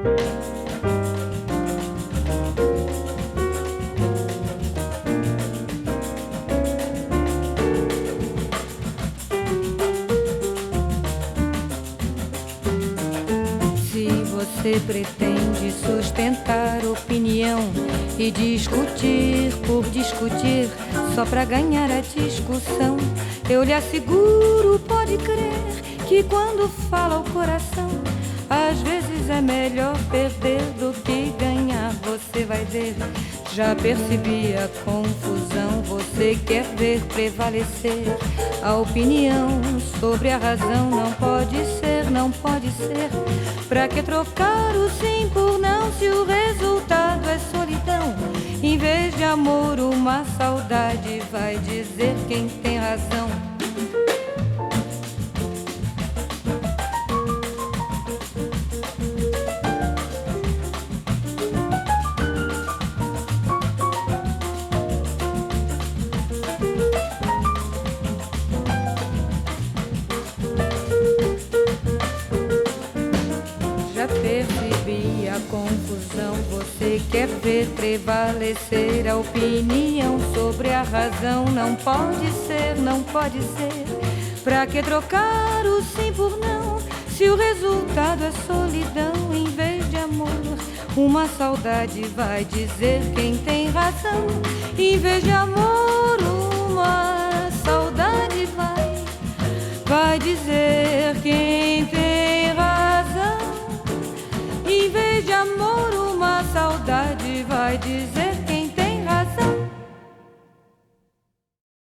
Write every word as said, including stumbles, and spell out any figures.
Você pretende sustentar opinião e discutir por discutir, só pra ganhar a discussão. Eu lhe asseguro, pode crer, que quando fala o coração, às vezes é melhor perder do que ganhar. Você vai ver, já percebi a confusão. Você quer ver prevalecer a opinião sobre a razão. Não pode ser, não pode ser. Pra que trocar o sim por não, se o resultado é solidão? Em vez de amor, uma saudade, vai dizer quem tem razão. Percebi a confusão. Você quer ver prevalecer a opinião sobre a razão. Não pode ser, não pode ser. Pra que trocar o sim por não, se o resultado é solidão? Em vez de amor, uma saudade, vai dizer quem tem razão. Em vez de amor, uma saudade, vai, vai dizer